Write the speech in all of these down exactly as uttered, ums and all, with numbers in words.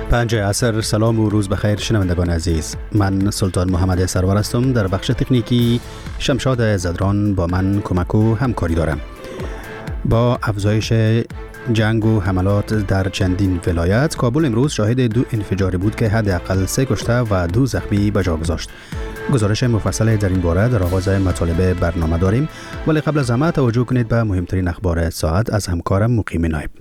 پنج عصر. سلام و روز بخیر شنوندگان عزیز. من سلطان محمد سرور هستم. در بخش تکنیکی شمشاد زدران با من کمک و همکاری دارم. با افزایش جنگ و حملات در چندین ولایت، کابل امروز شاهد دو انفجاری بود که حداقل سه کشته و دو زخمی به جا گذاشت. گزارش مفصل در این باره در آغاز مطالب برنامه داریم، ولی قبل از همه توجه کنید به مهمترین اخبار ساعت از همکارم مقیم نایب.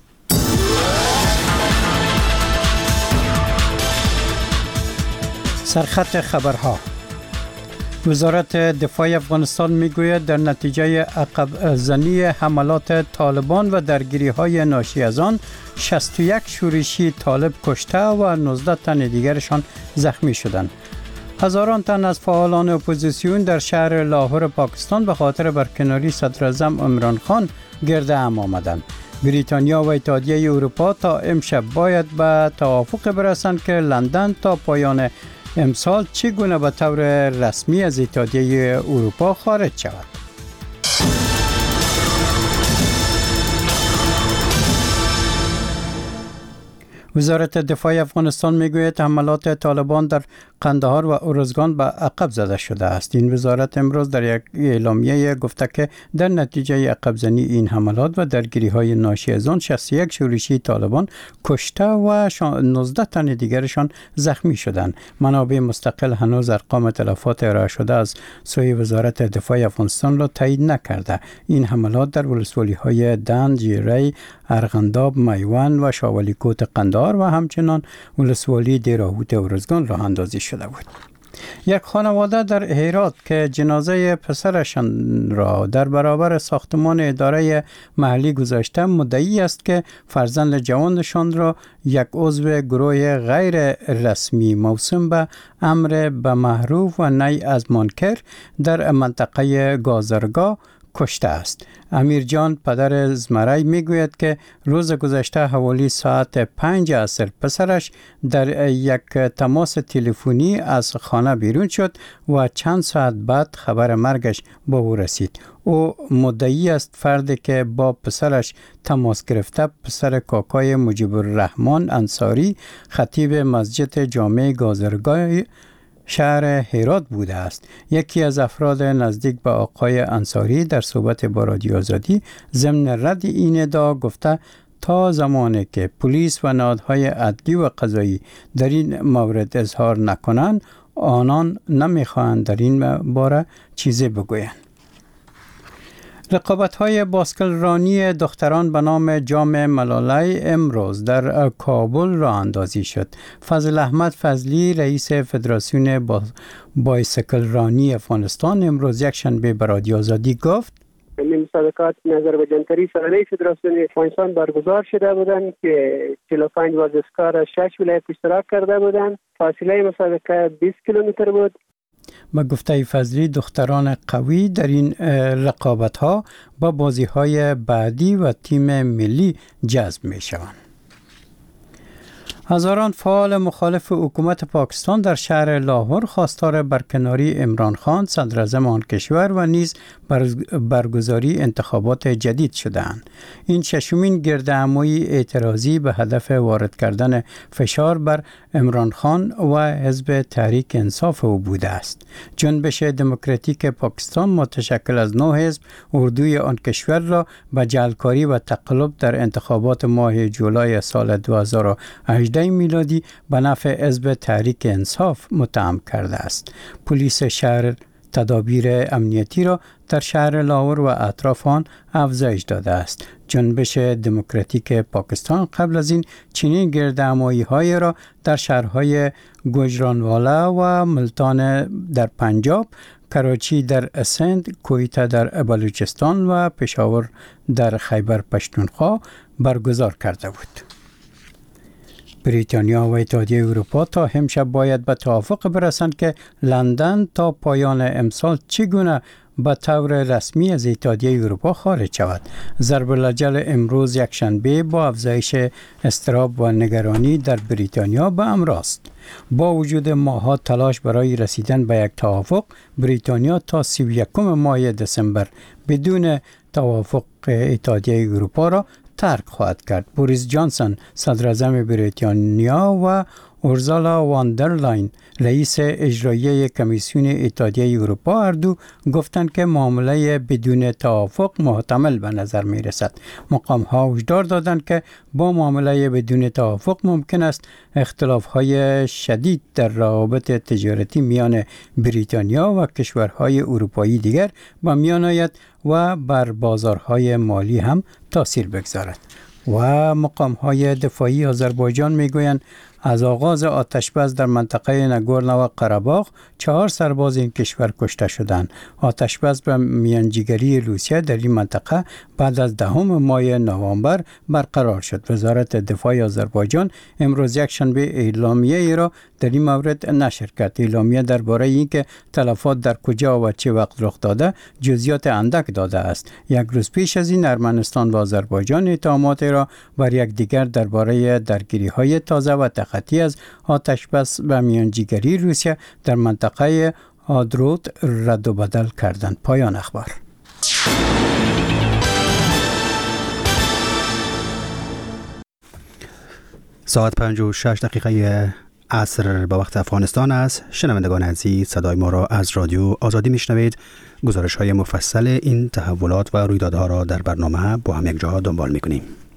سرخط خبرها. وزارت دفاع افغانستان میگوید در نتیجه عقب زنی حملات طالبان و درگیری های ناشی از آن شصت و یک شورشی طالب کشته و نوزده تن دیگرشان زخمی شدند. هزاران تن از فعالان اپوزیسیون در شهر لاهور پاکستان به خاطر برکناری صدر اعظم عمران خان گرد هم آمدند. بریتانیا و اتحادیه اروپا تا امشب باید به توافق برسند که لندن تا پایان امسال چگونه به طور رسمی از اتحادیه اروپا خارج شود. وزارت دفاع افغانستان میگوید حملات طالبان در قندهار و ارزگان به عقب زده شده است. این وزارت امروز در یک اعلامیه گفته که در نتیجه عقب زنی این حملات و درگیری های ناشی از آن شصت و یک شورشی طالبان کشته و نوزده تن دیگرشان زخمی شدند. منابع مستقل هنوز ارقام تلفات ارائه شده از سوی وزارت دفاع افغانستان را تایید نکرده. این حملات در ولسوالی های دند، جیره، ارغنداب، میوان و شاولیکوت قندهار و همچنان ولسوالی دیراهوت ارزگان راه اندازی شده بود. یک خانواده در هرات که جنازه پسرشان را در برابر ساختمان اداره محلی گذاشته مدعی است که فرزند جوانشان را یک عضو گروه غیر رسمی موسوم به امر به معروف و نهی از منکر در منطقه گازرگاه کشته است. امیر جان پدر زمرای میگوید که روز گذشته حوالی ساعت پنج عصر پسرش در یک تماس تلفنی از خانه بیرون شد و چند ساعت بعد خبر مرگش به او رسید. او مدعی است فردی که با پسرش تماس گرفته پسر کاکای مجیب الرحمن انصاری خطیب مسجد جامع گازرگاه شهر هرات بوده است. یکی از افراد نزدیک به آقای انصاری در صحبت با رادیو آزادی ضمن رد این ادعا گفته تا زمانی که پلیس و نهادهای عدلی و قضایی در این مورد اظهار نکنند آنان نمیخواهند در این باره چیزی بگویند. رقابت‌های باسکل رانی دختران به نام جام ملاله امروز در کابل راه اندازی شد. فضل احمد فضلی رئیس فدراسیون با... بایسکل رانی افغانستان امروز یک شنبه به رادیو آزادی گفت این مسابقات نظر به جنتری ساله فدراسیون افغانستان برگزار شده بودند که چهل و پنج ورزشکار شش ولایت اشتراک کرده بودند. فاصله مسابقه بیست کیلومتر بود. با گفته فضلی دختران قوی در این رقابت ها با بازی های بعدی و تیم ملی جذب می شوند. هزاران فعال مخالف حکومت پاکستان در شهر لاهور خواستار برکناری عمران خان صدر اعظم آن کشور و نیز برگزاری انتخابات جدید شدند. این ششمین گردهمایی اعتراضی به هدف وارد کردن فشار بر عمران خان و حزب تحریک انصاف او بوده است. جنبش دموکراتیک پاکستان متشکل از نه حزب اردوی آن کشور را به جعلکاری و تقلب در انتخابات ماه جولای سال دو هزار و هجده میلادی به نفع حزب تحریک انصاف متهم کرده است. پلیس شهر تدابیر امنیتی را در شهر لاهور و اطراف آن افزایش داده است. جنبش دموکراتیک پاکستان قبل از این چنین گردهمایی‌های را در شهرهای گوجرانوالا و ملتان در پنجاب، کراچی در سند، کویتا در بلوچستان و پشاور در خیبر پشتونخوا برگزار کرده بود. بریتانیا و اتحادیه اروپا تا امشب باید به توافق برسند که لندن تا پایان امسال چگونه به طور رسمی از اتحادیه اروپا خارج شود. ضرب الجل امروز یک شنبه با افزایش اضطراب و نگرانی در بریتانیا به همراه است. با وجود ماه‌ها تلاش برای رسیدن به یک توافق، بریتانیا تا سی و یکم ماه دسامبر بدون توافق اتحادیه اروپا را غرق خواهد کرد. بوریس جانسون صدراعظم بریتانیا و اورزالا واندرلاین رئیس اجرایی کمیسیون اتحادیه اروپا هر دو گفتند که معامله بدون توافق محتمل به نظر می رسد. مقام ها هشدار دادند که با معامله بدون توافق ممکن است اختلاف های شدید در روابط تجارتی میان بریتانیا و کشورهای اروپایی دیگر به میان آید و بر بازارهای مالی هم تاثیر بگذارد. و مقام های دفاعی آذربایجان می گویند از آغاز آتشبس در منطقه ناگورنو و قره‌باغ چهار سرباز این کشور کشته شدند. آتشبس به میانجیگری روسیه در این منطقه بعد از دهم ماه نوامبر برقرار شد. وزارت دفاع آذربایجان امروز یک شنبه اعلامیه ای را در این مورد نشر کرد. اعلامیه درباره اینکه تلفات در کجا و چه وقت رخ داده جزئیات اندک داده است. یک روز پیش از این ارمنستان و آذربایجان اتهامات را بر یک دیگر درباره درگیری‌های تازه و تخطی از آتشبس به میانجیگری روسیه در منطقه آدرود رد و بدل کردند. پایان اخبار. ساعت پنج و شش دقیقه عصر به وقت افغانستان است. شنوندگان عزیز، صدای ما را از رادیو آزادی میشنوید. گزارش های مفصل این تحولات و رویدادها را در برنامه با هم یک جا دنبال میکنیم.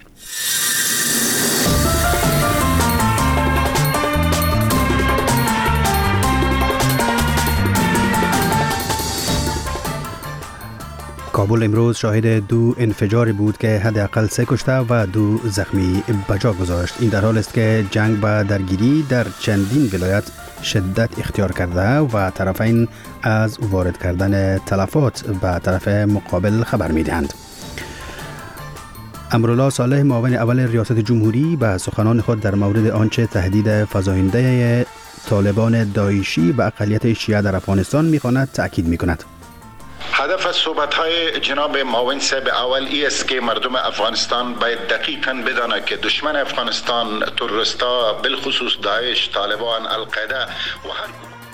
کابل امروز شاهد دو انفجار بود که حداقل سه کشته و دو زخمی به جا گذاشت. این در حال است که جنگ و درگیری در چندین ولایت شدت اختیار کرده و طرفین از وارد کردن تلفات به طرف مقابل خبر می‌دهند. امرالله صالح معاون اول ریاست جمهوری به سخنان خود در مورد آنچه تهدید فزاینده طالبان داعشی به اقلیت شیعه در افغانستان می‌خواند تأکید می‌کند. هدف صحبت‌های جناب معاون صاحب اول ای است که مردم افغانستان باید دقیقاً بدانند که دشمن افغانستان تروریستا بالخصوص داعش، طالبان، القاعده و هر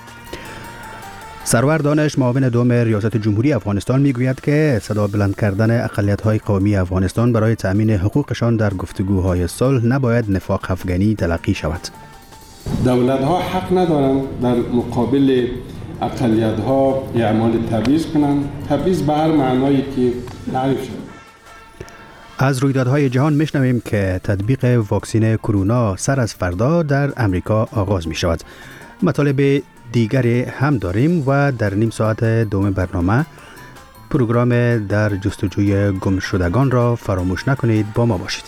سرور دانش معاون دوم ریاست جمهوری افغانستان میگوید که صدا بلند کردن اقلیت‌های قومی افغانستان برای تأمین حقوقشان در گفتگوهای صلح نباید نفاق افغانی تلقی شود. دولت‌ها حق ندارند در مقابل اقلیت ها اعمال تبعیض کنند، تبعیض به هر معنایی که تعریف شد. از رویدادهای جهان میشنویم که تطبیق واکسن کرونا سر از فردا در امریکا آغاز می شود. مطالب دیگری هم داریم و در نیم ساعت دوم برنامه پروگرام در جستجوی گم شدگان را فراموش نکنید. با ما باشید.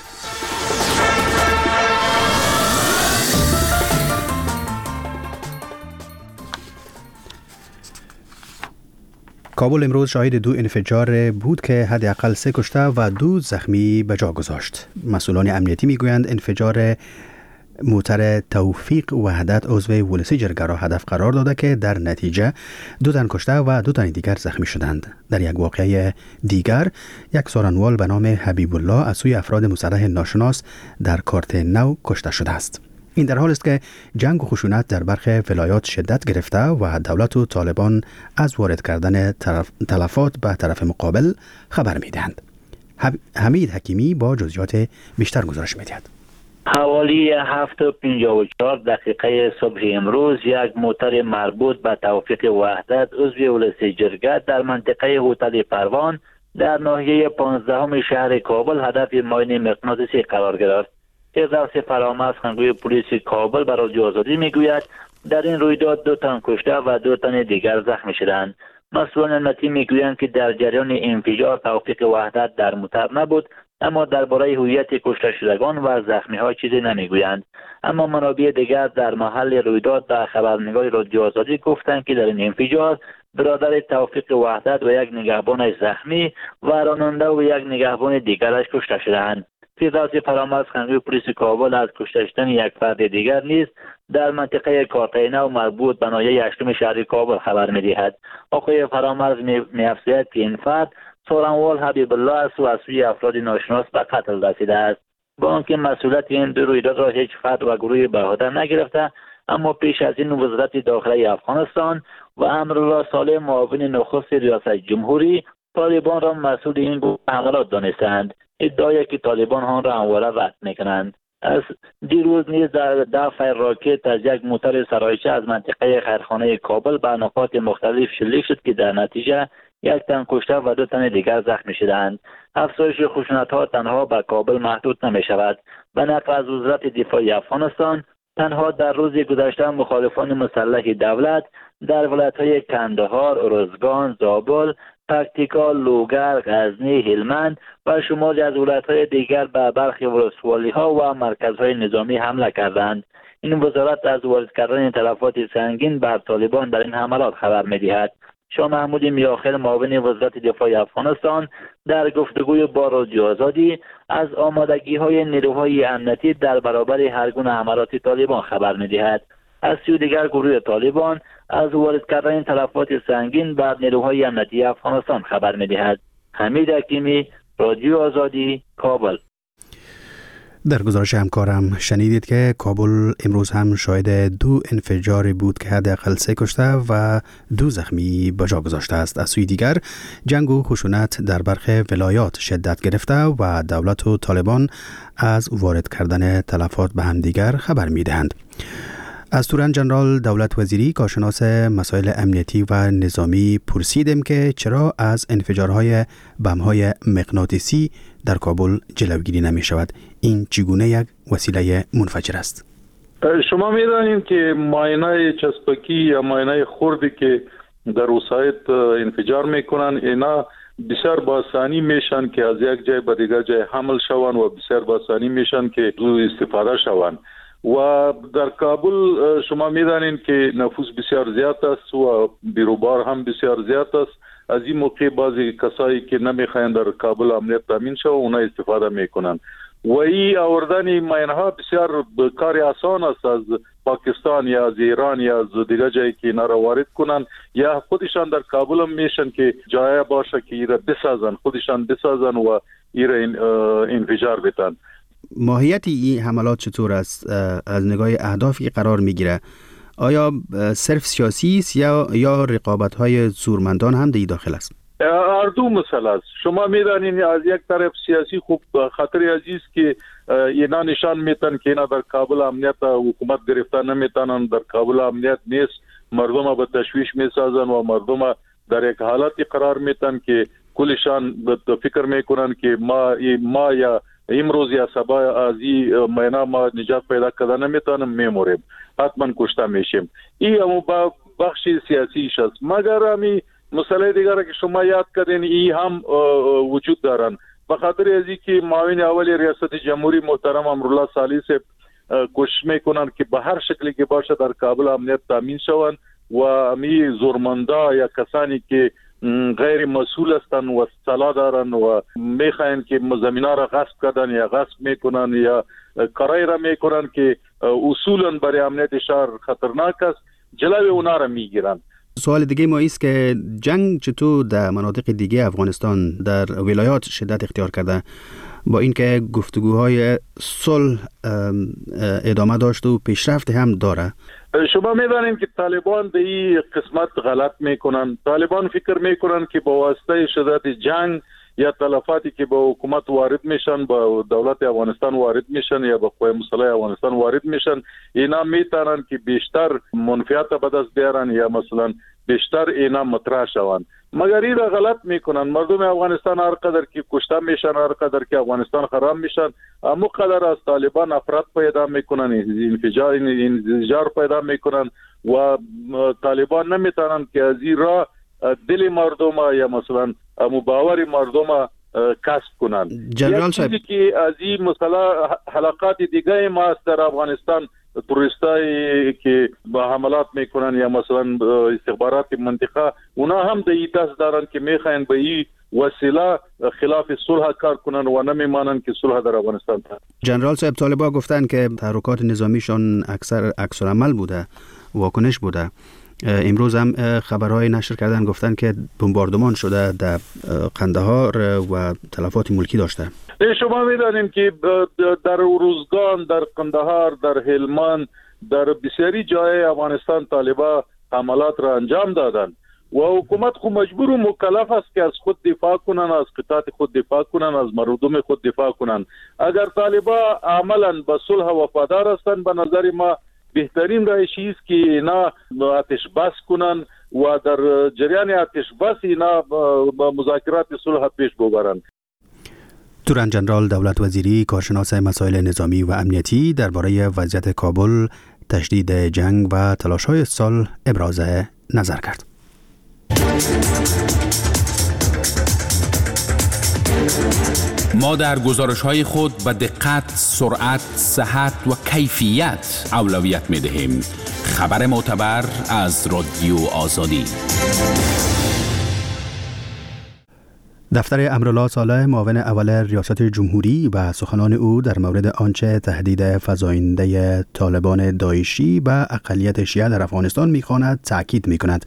کابل امروز شاهد دو انفجار بود که حداقل سه کشته و دو زخمی به جا گذاشت. مسئولان امنیتی میگویند انفجار موتر توفیق وحدت عضو ولسی جرگه را هدف قرار داده که در نتیجه دو تن کشته و دو تن دیگر زخمی شدند. در یک واقعه دیگر یک سارنوال به نام حبیب الله از سوی افراد مسلح ناشناس در کارت نو کشته شده است. این در حال است که جنگ و خشونت در برخی ولایات شدت گرفته و دولت و طالبان از وارد کردن تلفات به طرف مقابل خبر می‌دهند. حمید حکیمی با جزئیات بیشتر گزارش می‌دهد. حوالی هفت و پنجاه و چهار دقیقه صبح امروز یک موتر مربوط به توفیق وحدت عضو ولسی جرگه در منطقه هتل پروان در ناحیه پانزدهم شهر کابل هدف ماین مغناطیسی قرار گرفت. فردوس فرامرز سخنگوی پلیس کابل به رادیو آزادی میگوید در این رویداد دو تن کشته و دو تن دیگر زخمی شدند. مسئولان امنیتی میگویند که در جریان انفجار توفیق وحدت در موتر نبود، اما درباره هویت کشته شدگان و زخمی ها چیزی نمیگویند. اما منابع دیگر در محل رویداد به خبرنگار رادیو آزادی گفتند که در این انفجار برادر توفیق وحدت و یک نگهبانش زخمی و راننده و یک نگهبان دیگرش کشته شدند. فردوس فرامرز سخنگوی پلیس کابل از کشته شدن یک فرد دیگر نیز در منطقه کارتینو مربوط به ناحیه هشتم شهر کابل خبر می‌دهد. آقای فرامرز می‌افزاید که این فرد سارنوال حبیب الله است و از سوی افراد ناشناس به قتل رسیده است. با آنکه مسئولیت این دو رویداد را هیچ فرد و گروهی به عهده نگرفته، اما پیش از این وزارت داخلی افغانستان و امرالله صالح معاون نخست ریاست جمهوری طالبان را مسئول این گونه حملات دانستند. ادعایی که طالبان آن را همواره رد میکنند. از دیروز نیز در دفع راکت از یک موتر سرایچه از منطقه خیرخانه کابل به نقاط مختلف شلیک شد که در نتیجه یک تن کشته و دو تن دیگر زخمی شدند. افزایش خشونت‌ها تنها به کابل محدود نمی شود. به نقل از وزارت دفاع افغانستان، تنها در روز گذشته مخالفان مسلح دولت در ولایت‌های کندهار، ارزگان، زابل، پکتیکا، لوگر، غزنی، هلمند و شماری از ولایت‌های دیگر به برخی ولسوالی‌ها و مرکزهای نظامی حمله کردند. این وزارت از وارد کردن تلفات سنگین بر طالبان در این حملات خبر می‌دهد. شاه محمود میاخیل معاون وزارت دفاع افغانستان در گفتگوی با رادیو آزادی از آمادگی‌های نیروهای امنیتی در برابر هر گونه حملات طالبان خبر می‌دهد. از سوی دیگر گروه طالبان از وارد کردن تلفات سنگین بر نیروهای امنیتی افغانستان خبر می‌دهد. حمید حکیمی، رادیو آزادی، کابل. در گزارش همکارم شنیدید که کابل امروز هم شاهد دو انفجار بود که حداقل سه کشته و دو زخمی به جا گذاشته است. از سوی دیگر جنگ و خشونت در برخی ولایات شدت گرفته و دولت و طالبان از وارد کردن تلفات به همدیگر خبر می‌دهند. از تورن جنرال دولت وزیری کارشناس مسائل امنیتی و نظامی پرسیدم که چرا از انفجارهای بم‌های مغناطیسی در کابل جلوگیری نمی شود. این چگونه یک وسیله منفجر است؟ شما می‌دانید که ماینای چسبکی یا ماینای خردی که در وسایط انفجار میکنن، اینا بسیار با آسانی میشن که از یک جای به دیگر جای حمل شوند و بسیار با آسانی میشن که زود استفاده شوند. و در کابل شما می‌دانید که نفوس بسیار زیاد است و بیروبار هم بسیار زیاد است. از این موقع بعضی کسایی که نمیخواین در کابل امنیت تامین شود اونا استفاده میکنن و این آوردن ماینها بسیار کار آسان است از پاکستان یا از ایران یا از دیگر جایی که اینا را وارد کنن یا خودشان در کابل هم میشن که جای باشه که ایرا بسازن، خودشان بسازن و ایرا انفجار بتن. ماهیت این حملات چطور است از نگاه اهدافی قرار میگیره؟ آیا صرف سیاسی است یا یا رقابت‌های زورمندان هم در داخل است؟ هر دو مسئله است. شما می‌دانید از یک طرف سیاسی خوب خطر عزیز که اینا نشان میتن که اینا در کابل امنیت حکومت گرفتن نمیتونن، در کابل امنیت نیست، مردم به تشویش میسازن و مردم در یک حالتی قرار میتن که کلشان فکر میکنن که ما ما یا امروز یا صبح از این مینا ما نجات پیدا کردن نمیتونیم، میموریم، حتما کشته میشیم. این هم بخش سیاسیش است. مگر همی مسئله دیگر که شما یاد کردین این هم وجود دارن. بخاطر از این که معاون اول ریاست جمهوری محترم امرالله صالح صاحب کوشش میکنن که به هر شکلی که باشه در کابل امنیت تامین شوند و امی زورمندا یا کسانی که غیر مسئول هستند و سلا دارن و میخواین که زمینا را غصب کردن یا غصب میکنن یا کارای را میکنن که اصولا برای امنیت شهر خطرناک است، جلوی اونا را میگیرن. سوال دیگه ما است که جنگ چطور در مناطق دیگه افغانستان در ولایات شدت اختیار کرده، با اینکه گفتگوهای صلح ادامه داشت و پیشرفت هم داره؟ شما میدانید که طالبان به این قسمت غلط میکنن. طالبان فکر میکنن که با واسطه شدت جنگ یا تلفاتی که با حکومت وارد میشن، با دولت افغانستان وارد میشن یا با قوای مسلح افغانستان وارد میشن، اینا میتونن که بیشتر منفعت به دست بیارن یا مثلا بیشتر اینا مطرح شوند. مگر این را غلط میکنن. مردم افغانستان هر قدر که کشته میشن، هر قدر که افغانستان خراب میشن، اما قدر از طالبان افراد پیدا میکنن، انفجار انفجار پیدا میکنن و طالبان نمیتونن که از این را دل مردم یا مثلا مباور مردم کسب کنن. جنرال صاحب که از این مسئله حلقات دیگه ما است در افغانستان، توریستایی که با حملات میکنن یا مثلا استخبارات منطقه، اونا هم د این دست دارن که میخواین به این وسیله خلاف صلح کار کنن و نمیمانن که صلح در افغانستان تا. جنرال صاحب طالبان گفتن که تحرکات نظامیشان اکثر عکس العمل بوده، واکنش بوده. امروز هم خبرهای نشر کردن گفتن که بمباردمان شده در قندهار و تلفات ملکی داشته. شما میدانیم که در ارزگان، در قندهار، در هلمند، در بسیاری جای افغانستان طالبان حملات را انجام دادن و حکومت خود مجبور و مکلف است که از خود دفاع کنند، از قطعات خود دفاع کنند، از مردم خود دفاع کنند. اگر طالبان عملا به صلح وفادار هستند، به نظر ما بهترین روشی است که اینا آتش بس کنند و در جریان آتش بس اینا مذاکرات صلح پیش ببرند. تورن جنرال دولت وزیری کارشناس مسائل نظامی و امنیتی درباره وضعیت کابل، تشدید جنگ و تلاش‌های صلح ابراز نظر کرد. ما در گزارش‌های خود به دقت، سرعت، صحت و کیفیت اولویت می‌دهیم. خبر معتبر از رادیو آزادی. دفتر امرالله صالح معاون اول ریاست جمهوری و سخنان او در مورد آنچه تهدید فزاینده طالبان داعشی و اقلیت شیعه در افغانستان می‌خواند تاکید می‌کند.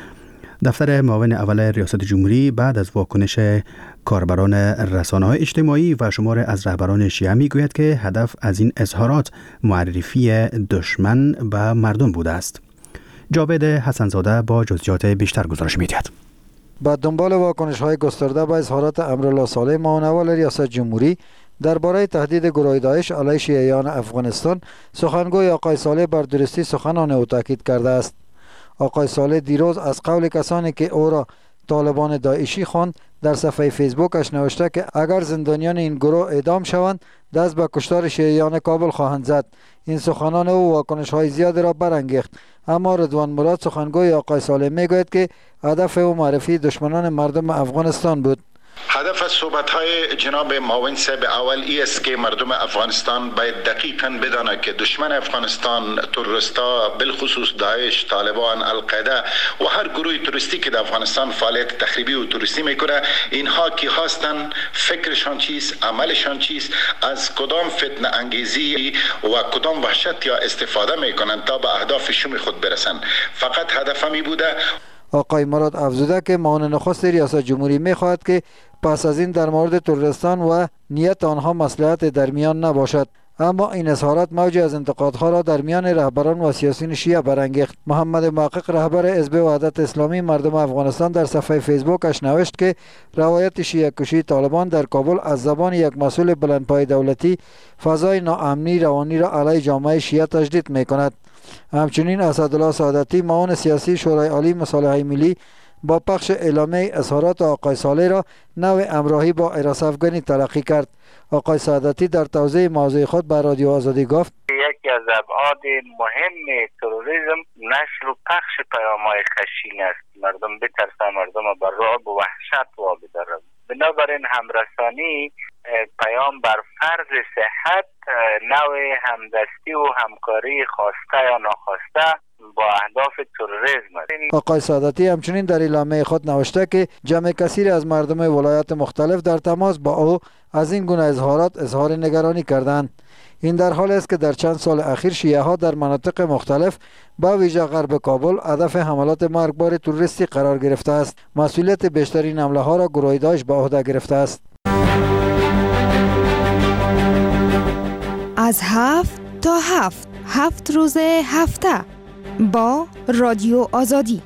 دفتر معاون اول ریاست جمهوری بعد از واکنش کاربران رسانه‌های اجتماعی و شمار از رهبران شیعه میگوید که هدف از این اظهارات معرفی دشمن و مردم بوده است. جاوید حسنزاده با جزئیات بیشتر گزارش می‌دهد. با دنبال واکنش‌های گسترده به اظهارات امرالله صالح معاون اول ریاست جمهوری درباره تهدید گروه داعش علیه شیعیان افغانستان، سخنگوی آقای صالح بر درستی سخنان او تاکید کرده است. آقای صالح دیروز از قول کسانی که او را طالبان داعشی خواند در صفحه فیسبوکش نوشته که اگر زندانیان این گروه اعدام شوند دست به کشتار شیعیان کابل خواهند زد. این سخنان او واکنش‌های زیادی را برانگیخت، اما رضوان مراد سخنگوی آقای صالح میگوید که هدف او معرفی دشمنان مردم افغانستان بود. هدف صحبت‌های جناب معاون صاحب اول ای است که مردم افغانستان باید دقیقاً بدانند که دشمن افغانستان تروریستا، بالخصوص داعش، طالبان، القاعده و هر گروه تروریستی که در افغانستان فعالیت تخریبی و تروریستی میکنه، اینها کی هستند، فکرشان چیست، عملشان چیست، از کدام فتنه انگیزی و کدام وحشت یا استفاده میکنند تا به اهدافشون خود برسند. فقط هدف می بوده. آقای مراد افزوده که معاون نخست ریاست جمهوری میخواهد که پس از این در مورد ترورستان و نیت آنها مصلحت در میان نباشد، اما این اظهارات موجی از انتقادها را در میان رهبران و سیاسیون شیعه برانگیخت. محمد محقق رهبر حزب وحدت اسلامی مردم افغانستان در صفحه فیسبوکش نوشت که روایت شیعه کشی طالبان در کابل از زبان یک مسئول بلندپای دولتی فضای ناامنی روانی را علیه جامعه شیعه تجدید میکند. همچنین اسدالله سعادتی معاون سیاسی شورای عالی مصالحه ملی با پخش اعلامیه اظهارات آقای صالح را نوع همراهی با ایران افغانی تلقی کرد. آقای سعادتی در توضیح موضوع خود به رادیو آزادی گفت: یکی از ابعاد مهم تروریسم نشر و پخش پیام‌های خشن است. مردم بترسند، مردم بر رعب و وحشت وابدارند. بنابراین همرسانی پیام بر فرض صحت نوع همدستی و همکاری خواسته یا ناخواسته با اهداف تروریسم است. آقای سعادتی همچنین در اعلامیه خود نوشته که جمع کثیر از مردم ولایات مختلف در تماس با او از این گونه اظهارات اظهار نگرانی کردند. این در حالی است که در چند سال اخیر شیعه ها در مناطق مختلف با ویژه غرب کابل هدف حملات مرگبار تروریستی قرار گرفته است. مسئولیت بیشترین حمله ها را گروه داعش به عهده گرفته است. از هفت تا هفت هفت روز هفته با رادیو آزادی.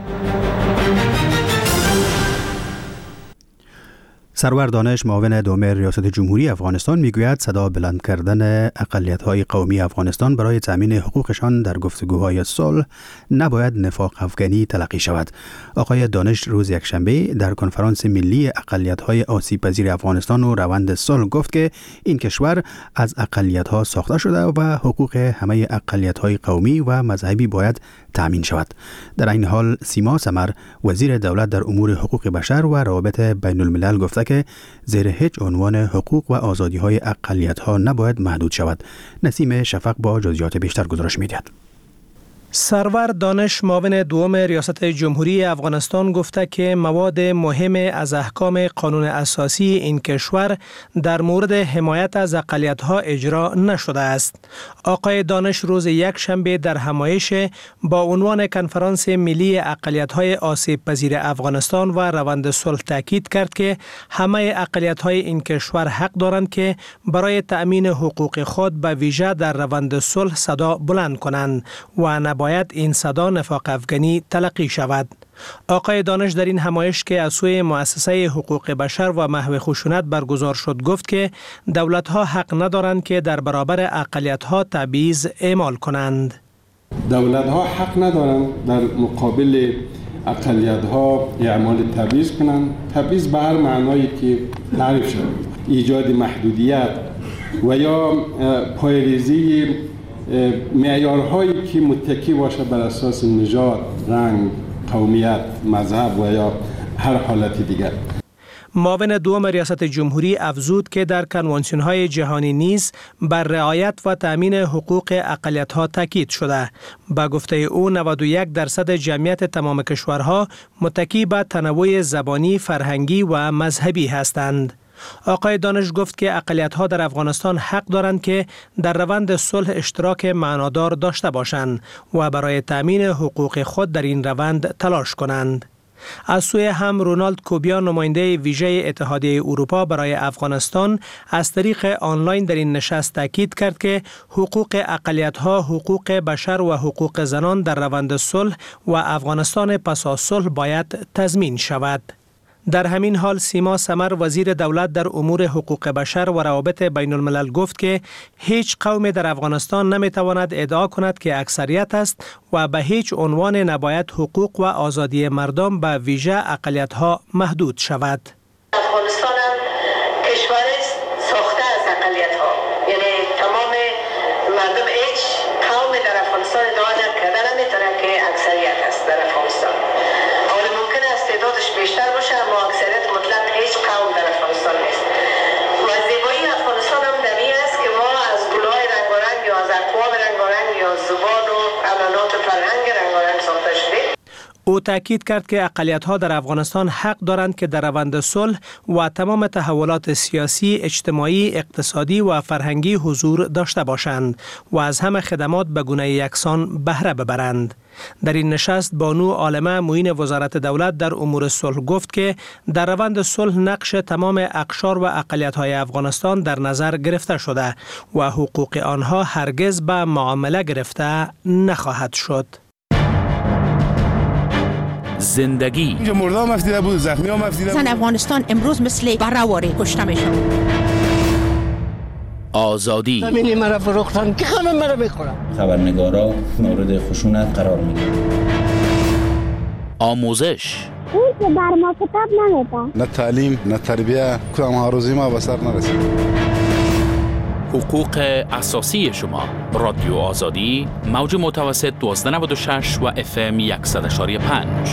سرور دانش معاون دوم ریاست جمهوری افغانستان میگوید صدا بلند کردن اقلیت‌های قومی افغانستان برای تامین حقوقشان در گفتگوهای صلح نباید نفاق افغانی تلقی شود. آقای دانش روز یکشنبه در کنفرانس ملی اقلیت‌های آسیب پذیر افغانستان و روند صلح گفت که این کشور از اقلیت‌ها ساخته شده و حقوق همه اقلیت‌های قومی و مذهبی باید تامین شود. در این حال سیما سمر وزیر دولت در امور حقوق بشر و روابط بین الملل گفته که زیر هیچ عنوان حقوق و آزادی‌های اقلیت‌ها نباید محدود شود. نسیم شفق با جزئیات بیشتر گزارش می‌دهد. سرور دانش معاون دوم ریاست جمهوری افغانستان گفته که مواد مهم از احکام قانون اساسی این کشور در مورد حمایت از اقلیت‌ها اجرا نشده است. آقای دانش روز یک شنبه در همایش با عنوان کنفرانس ملی اقلیت‌های آسیب پذیر افغانستان و روند صلح تاکید کرد که همه اقلیت‌های این کشور حق دارند که برای تأمین حقوق خود به ویژه در روند صلح صدا بلند کنند و نباید باید این صدا نفاق افغانی تلقی شود. آقای دانش در این همایش که از سوی مؤسسه حقوق بشر و محو خشونت برگزار شد گفت که دولت‌ها حق ندارند که در برابر اقلیت‌ها تبعیض اعمال کنند. دولت‌ها حق ندارند در مقابل اقلیت‌ها اعمال تبعیض کنند. تبعیض به هر معنایی که تعریف شد، ایجاد محدودیت و یا پایه‌ریزی معیارهایی که متکی باشد بر اساس نژاد، رنگ، قومیت، مذهب و یا هر حالت دیگر. معاون دوم ریاست جمهوری افزود که در کنوانسیون‌های جهانی نیز بر رعایت و تأمین حقوق اقلیت‌ها تاکید شده. با گفته او نود و یک درصد جمعیت تمام کشورها متکی به تنوع زبانی، فرهنگی و مذهبی هستند. آقای دانش گفت که اقلیت‌ها در افغانستان حق دارند که در روند صلح اشتراک معنادار داشته باشند و برای تأمین حقوق خود در این روند تلاش کنند. از سوی هم رونالد کوبیان نماینده ویژه اتحادیه اروپا برای افغانستان از طریق آنلاین در این نشست تاکید کرد که حقوق اقلیت‌ها، حقوق بشر و حقوق زنان در روند صلح و افغانستان پس از صلح باید تضمین شود. در همین حال سیما سمر وزیر دولت در امور حقوق بشر و روابط بین الملل گفت که هیچ قوم در افغانستان نمیتواند ادعا کند که اکثریت است و به هیچ عنوان نباید حقوق و آزادی مردم به ویژه اقلیت‌ها محدود شود. افغانستان هم کشور است ساخته از اقلیت‌ها، یعنی تمام مردم هیچ قوم در افغانستان ادعا نکرده نمیتونه که اکثریت است در افغانستان. حالا ممکن است تعدادش بیشتر باشه اما اکثریت مطلق هیچ قوم در افغانستان نیست. و زیبایی افغانستان هم دمی است که ما از گل‌های رنگارنگ یا از اقوام رنگارنگ یا زبان و عنعنات و فرهنگ رنگارنگ ساخته شدیم. او تاکید کرد که اقلیت‌ها در افغانستان حق دارند که در روند صلح و تمام تحولات سیاسی، اجتماعی، اقتصادی و فرهنگی حضور داشته باشند و از همه خدمات به گونه یکسان بهره ببرند. در این نشست بانو عالمه معین وزارت دولت در امور صلح گفت که در روند صلح نقش تمام اقشار و اقلیت‌های افغانستان در نظر گرفته شده و حقوق آنها هرگز به معامله گرفته نخواهد شد. زندگی اینجا مرده هم افتیده بود، زخمی هم افتیده بود. زن افغانستان امروز مثل برهواری کشته میشن. آزادی همینی مرا فروختن که همه مرا میخورن. خبرنگارا مورد خشونت قرار میگیرن. آموزش اون که بر ما کتاب نمیده. نه تعلیم نه تربیه، کدام هاروزی ما به سر نرسید. حقوق اساسی شما. رادیو آزادی موج متوسط دوازده نود و شش و اف ام صد و یک و پنج.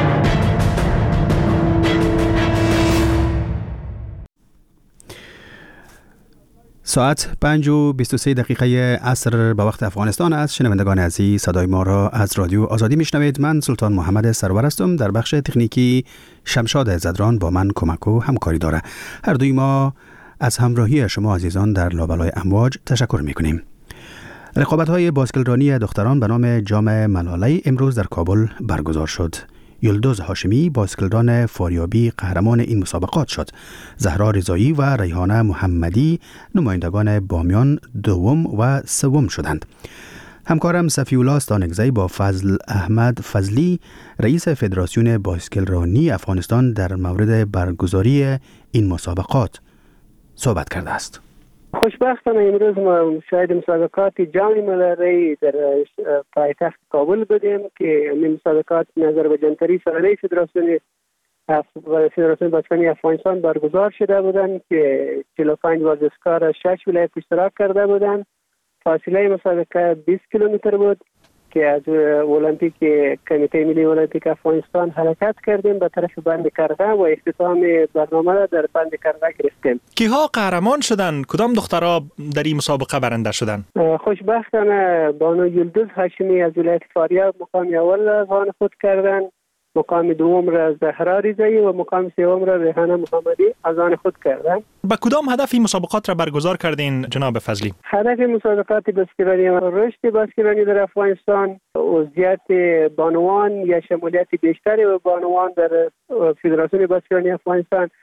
ساعت پنج و بیست و سه دقیقه عصر به وقت افغانستان است. شنوندگان عزیز صدای ما را از رادیو آزادی میشنوید. من سلطان محمد سرور هستم. در بخش تکنیکی شمشاد زدران با من کمک و همکاری داره. هر دوی ما از همراهی شما عزیزان در لابلای امواج تشکر میکنیم. رقابت‌های باسکلرانی دختران به نام جام ملاله امروز در کابل برگزار شد. یلدوز هاشمی باسکلران فاریابی قهرمان این مسابقات شد. زهرا رضایی و ریحانه محمدی نمایندگان بامیان دوم و سوم شدند. همکارم صفی‌الله ستانکزی با فضل احمد فضلی رئیس فدراسیون باسکلرانی افغانستان در مورد برگزاری این مسابقات صحبت کرده است. خوشبختانه امروز ما شاهد مسابقات جام ملاله در پایتخت کابل بودیم که این مسابقات نظر به جنتری ساله فدراسیون فدراسیون باسکلرانی افغانستان برگزار شده بودند که چهل و پنج ورزشکار شش ولایت اشتراک کرده بودند. فاصله مسابقه بیست کیلومتر بود که از المپیک کمیته ملی المپیک افغانستان حرکت کردیم به طرف بند کرغه و اختتام برنامه را در بند کرغه گرفتیم. کیها قهرمان شدن؟ کدام دخترها در این مسابقه برنده شدن؟ خوشبختانه بانو یلدوز هاشمی از ولایت فاریاب مقام اول را از آن خود کردند، مقام دوم را زهرا رضایی و مقام سوم را ریحانه محمدی از آن خود کردند. با کدام هدف این مسابقات را برگزار کردین جناب فضلی؟ هدف مسابقات باسکلرانی و رشد باسکلرانی در افغانستان، عضویت بانوان یا شمولیت بیشتری و بانوان در فدراسیون باسکلرانی افغانستان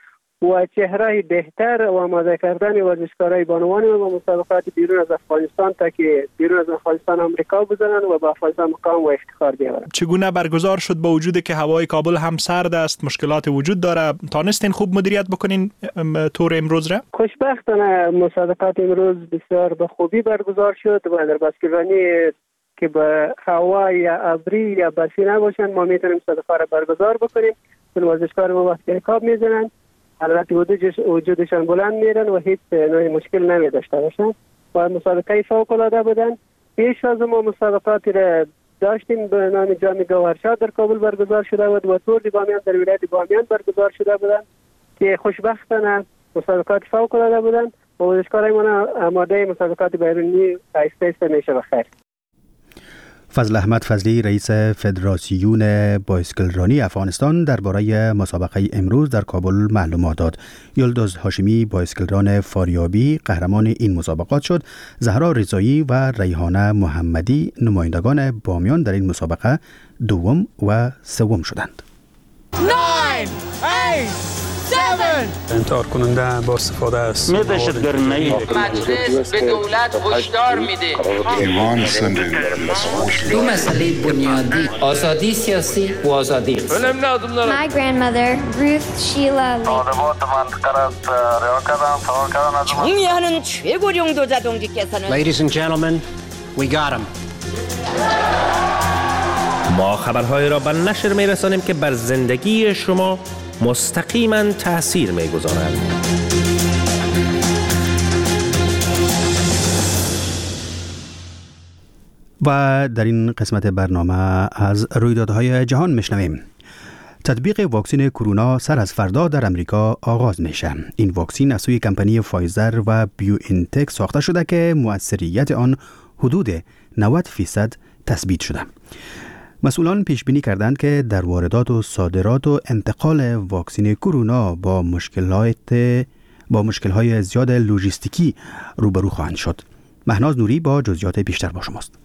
و چهره بهتر و آماده کردن ورزشکارای بانوان و مسابقات بیرون از افغانستان تا که بیرون از افغانستان آمریکا بزنن و به افغانستان مقام و افتخار بیاورن. چگونه برگزار شد با وجودی که هوای کابل هم سرد است، مشکلات وجود داره؟ تانستین خوب مدیریت بکنین تور امروز را؟ خوشبختانه مسابقات امروز بسیار به خوبی برگزار شد و در بسکتبالی که به هوا یا ابری یا برفی نباشند ما میتونیم مسابقه را برگزار بکنیم. چون ورزشکار ما وقتی رکاب میزنن حالت وجودشان بلند میرن و هیچ نوع مشکل نمی داشته باشن و مسابقه فوق العاده بودن. پیش از ما مسابقاتی را داشتیم به نام جام گوهرشاد در کابل برگزار شده بود و تور دی بامیان در ولایت بامیان برگزار شده بودن که خوشبختانه مسابقات فوق العاده بودن و ورزشکارای ما آماده مسابقات بیرونی آهسته آهسته میشه بخیر. فضل احمد فضلی رئیس فدراسیون بایسکلرانی افغانستان درباره مسابقه امروز در کابل معلومات داد. یلدز هاشمی بایسکلران فاریابی قهرمان این مسابقات شد. زهرا رضایی و ریحانه محمدی نمایندگان بامیان در این مسابقه دوم و سوم شدند. انتحار کننده با استفاده است. دهشتگرانه مجلس به دولت هشدار میده. دو مسئله بنیادی آزادی سیاسی و آزادی. My grandmother Ruth Sheila Lee. 정의하는 최고령도 자동직께서는 Ladies and gentlemen, we got him. ما خبرهای را به نشر میرسانیم که بر زندگی شما مستقیما تأثیر میگذارند. و در این قسمت برنامه از رویدادهای جهان میشنویم. تطبیق واکسن کرونا سر از فردا در امریکا آغاز میشه. این واکسن از سوی کمپانی فایزر و بیو اینتک ساخته شده که مؤثریت آن حدود نود فیصد تثبیت شده. مسئولان پیش بینی کردند که در واردات و صادرات و انتقال واکسن کرونا با مشکلات با مشکل‌های زیاد لوجستیکی روبرو خواهند شد. مهناز نوری با جزئیات بیشتر با شماست.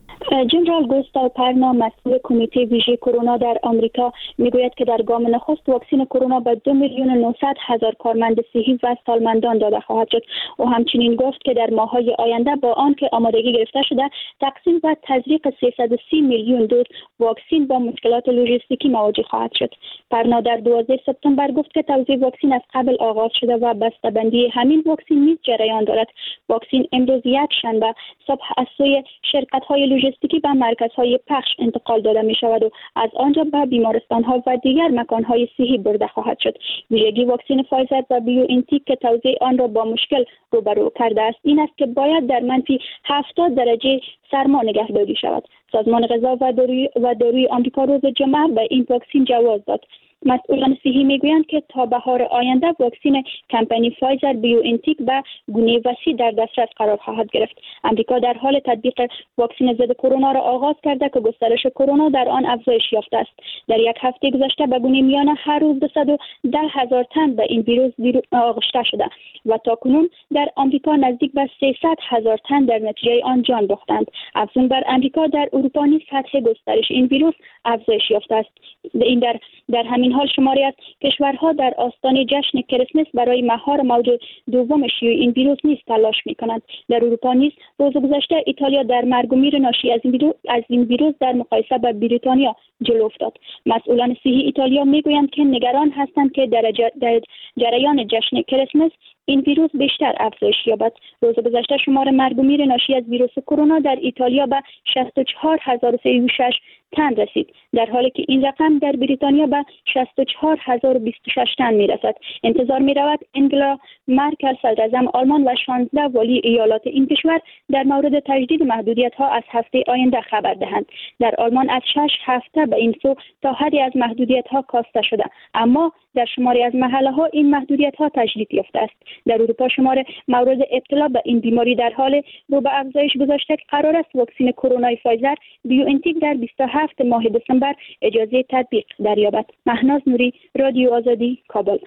جنرال گوستاو پرنا مسئول کمیته ویژه کرونا در آمریکا میگوید که در گام نخست واکسن کرونا به دو میلیون و نهصد هزار کارمند صحی و سالمندان داده خواهد شد. او همچنین گفت که در ماه‌های آینده با آن که آمادگی گرفته شده تقسیم و تزریق سیصد و سی میلیون دوز واکسن با مشکلات لوجستیکی مواجه خواهد شد. پرنا در دوازده سپتامبر گفت که توزیع واکسن از قبل آغاز شده و بسته‌بندی همین واکسن نیز جریان دارد. واکسن امروز یک شنبه صبح از سوی شرکت‌های لوجستیکی به مرکزهای پخش انتقال داده می شود و از آنجا به بیمارستان‌ها و دیگر مکان‌های صحی برده خواهد شد. ویژگی واکسن فایزر و بیو اینتک که توزیع آن را با مشکل روبرو کرده است این است که باید در منفی هفتاد درجه سرما نگهداری شود. سازمان غذا و داروی و داروی آمریکا روز جمعه به این واکسن جواز داد. مسئولان صحی میگویند که تا بهار آینده واکسن کمپانی فایزر بیو اینتک به گونه وسیع در دسترس قرار خواهد گرفت. آمریکا در حال تطبیق واکسن ضد کرونا را آغاز کرده که گسترش کرونا در آن افزایش یافته است. در یک هفته گذشته به گونه میانه هر روز دویست و ده هزار تن به این ویروس آغشته شده و تاکنون در آمریکا نزدیک به سیصد هزار تن در نتیجه آن جان باختند. افزون بر آمریکا در اروپا نیز سطح گسترش این ویروس افزایش یافته است. این در در همین حال شماری از کشورها در آستانه جشن کریسمس برای مهار موج دوم شیوع این ویروس نیز تلاش می‌کنند. در اروپا نیز روز گذشته ایتالیا در مرگ و میر ناشی از این ویروس از این ویروس در مقایسه با بریتانیا جلو افتاد. مسئولان صحی ایتالیا میگویند که نگران هستند که در, در جریان جشن کریسمس این ویروس بیشتر افزایش یابد. روز گذشته شمار مرگ و میر ناشی از ویروس کرونا در ایتالیا به شصت و چهار هزار و صد و شش تن رسید، در حالی که این رقم در بریتانیا به شصت و چهار هزار و بیست و شش تن میرسد. انتظار میرود انگلا مرکل صدراعظم آلمان و شانزده والی ایالات این کشور در مورد تجدید محدودیت‌ها از هفته آینده خبر دهند. در آلمان از شش هفته به این سو تا حدی از محدودیت‌ها کاسته شده، اما در شماری از محله‌ها این محدودیت‌ها تجدید یافته است. در اروپا شمار مورد ابتلا به این بیماری در حال رو به افزایش گذاشته که قرار است واکسن کرونا فایزر بیو اینتک در بیست و هفت ماه دسامبر اجازه تطبیق دریابد. مهناز نوری، رادیو آزادی، کابل.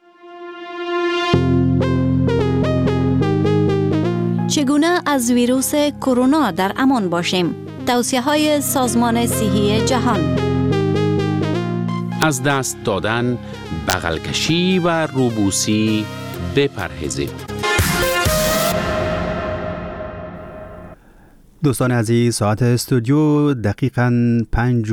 چگونه از ویروس کرونا در امان باشیم؟ توصیه‌های سازمان صحی جهان. از دست دادن، بغل کشی و روبوسی بپرهیزید. دوستان عزیز، ساعت استودیو دقیقاً پنج